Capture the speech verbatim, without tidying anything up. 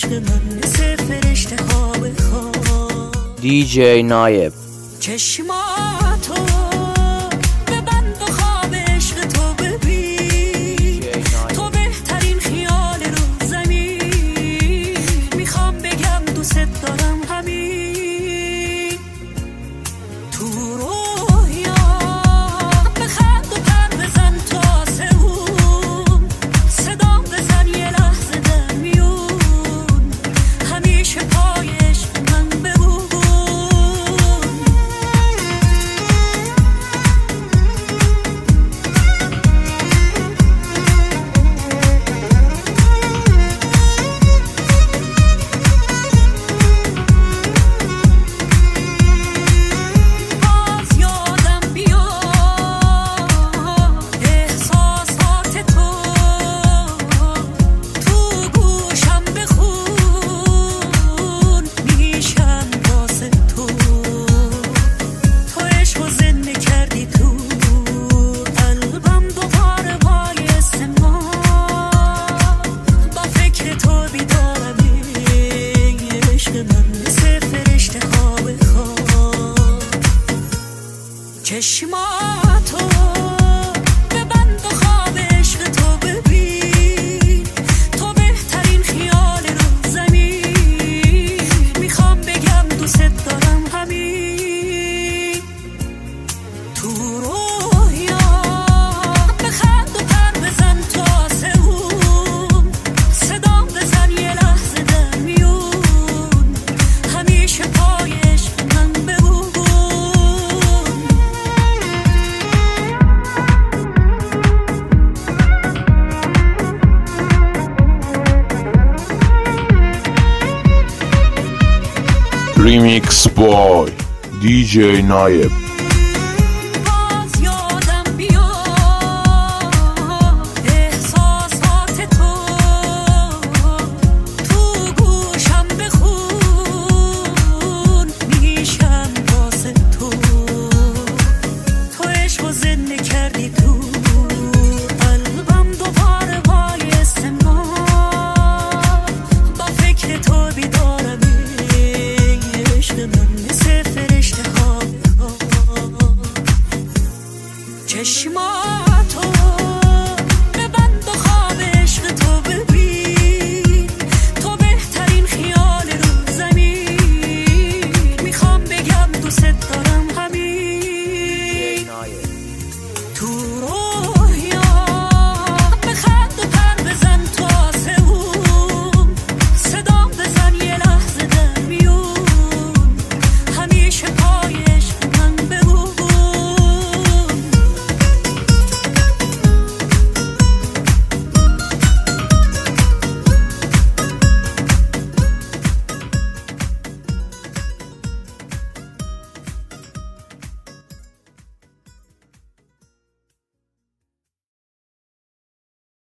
عشق من مثل فرشته خواب خواب. دی جی نایب. چشماتو ببند و خواب عشق تو ببین، تو بهترین خیال رو زمین. میخوام بگم دوست دارم همین تو رویا، بخند و پر بزن تا آسمون، صدام بزن یه لحظه در میون، همیشه پای عشق من بمون. چشماتو ببند و خواب عشق تو ببین، تو بهترین خیال رو زمین. میخوام بگم دوست دارم همین تو رویا، بخند و پر بزن تا آسمون، صدام بزن یه لحظه در میون، همیشه پای عشق من بمون. Remix by دی جی نایب.